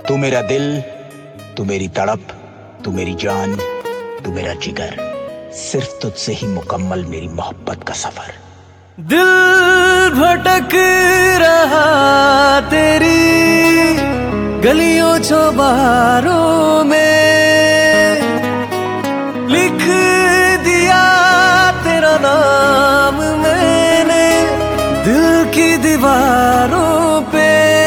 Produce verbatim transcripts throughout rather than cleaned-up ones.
तू मेरा दिल, तू मेरी तड़प, तू मेरी जान, तू मेरा जिगर, सिर्फ तुझसे ही मुकम्मल मेरी मोहब्बत का सफर। दिल भटक रहा तेरी गलियों चौबारों में, लिख दिया तेरा नाम मैंने दिल की दीवारों पे।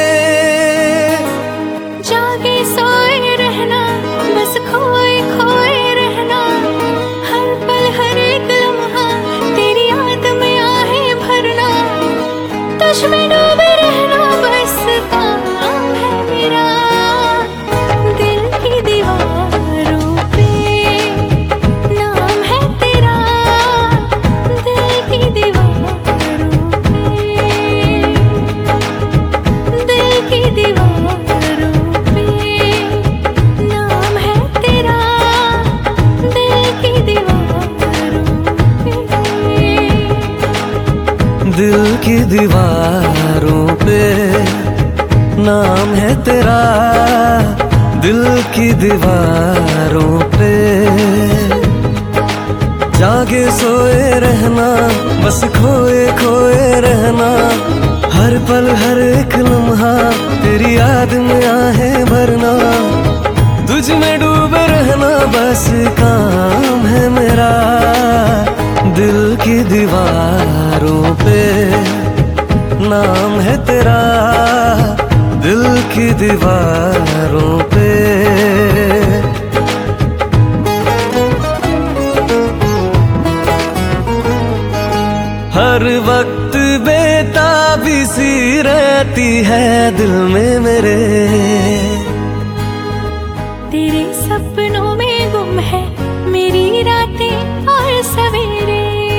जागे सोए रहना, बस खोए खोए रहना, हर पल हर एक लम्हा तेरी याद में आहें भरना, तुझ में डूबे रहना बस काम है मेरा। दिल की दीवारों पे नाम है तेरा, दिल की दीवारों पे, दिल की दीवारों पे नाम है तेरा, दिल की दीवारों पे। दिल की दीवारों पे नाम है तेरा, दिल की दीवारों पे। जागे सोए रहना, बस खोए खोए रहना, हर पल हर एक लम्हा तेरी याद में आहें भरना, तुझ में डूबे रहना बस काम है मेरा। दिल की दीवारों पे नाम है तेरा, दिल की दीवारों पे। हर वक्त बेताबी सी रहती है दिल में मेरे, तेरे सपनों में गुम है मेरी रातें और सवेरे।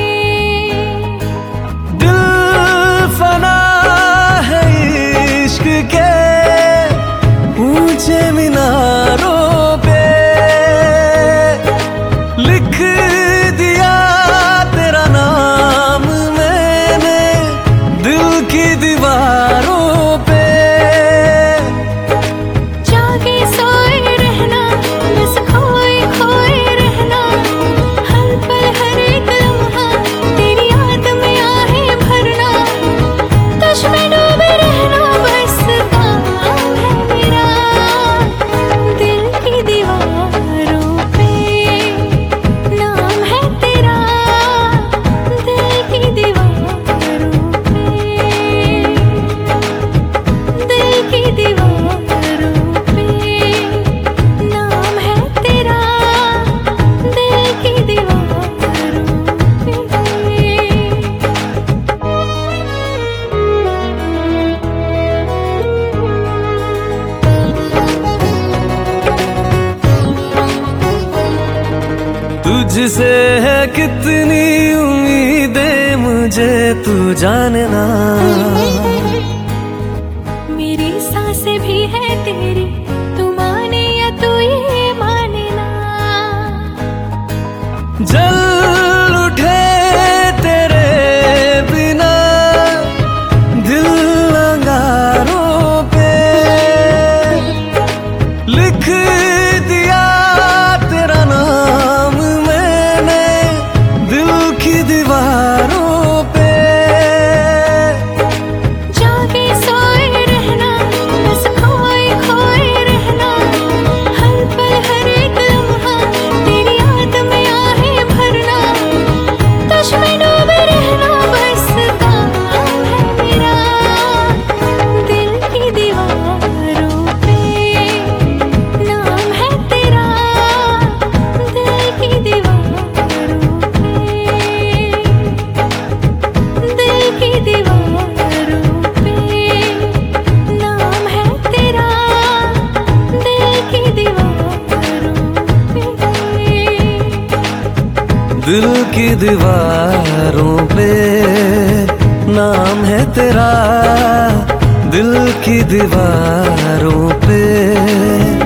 दिल फना है इश्क के ऊंचे मीनारों पे, लिख दिया तेरा नाम मैंने दिल की दीवारों पे। जागे सोए रहना, बस खोए खोए रहना, हर पल हर एक लम्हा तेरी याद में आहें भरना, तुझ में डूबे रहना बस काम है मेरा। दिल की दीवारों पे नाम है तेरा, दिल की दीवारों पे, दिल की दीवारों पे नाम है तेरा, दिल की दीवारों पे। तुझसे है कितनी उम्मीदें मुझे तू जानना, मेरी सांसें भी है तेरी, तू माने या तू ये माने ना। जल उठे तेरे बिना दिल अंगारों पे, लिख दिया तेरा नाम मैंने दिल की दीवारों पे। जागे सोए रहना, बस खोए खोए रहना, हर पल हर एक लम्हा तेरी याद में आहें भरना, तुझ में डूबे रहना बस काम है मेरा। दिल की दीवारों पे नाम है तेरा, दिल की दीवारों पे, दिल की दीवारों पे नाम है तेरा, दिल की दीवारों पे। दिल की दीवारों पे नाम है तेरा, दिल की दीवारों पे।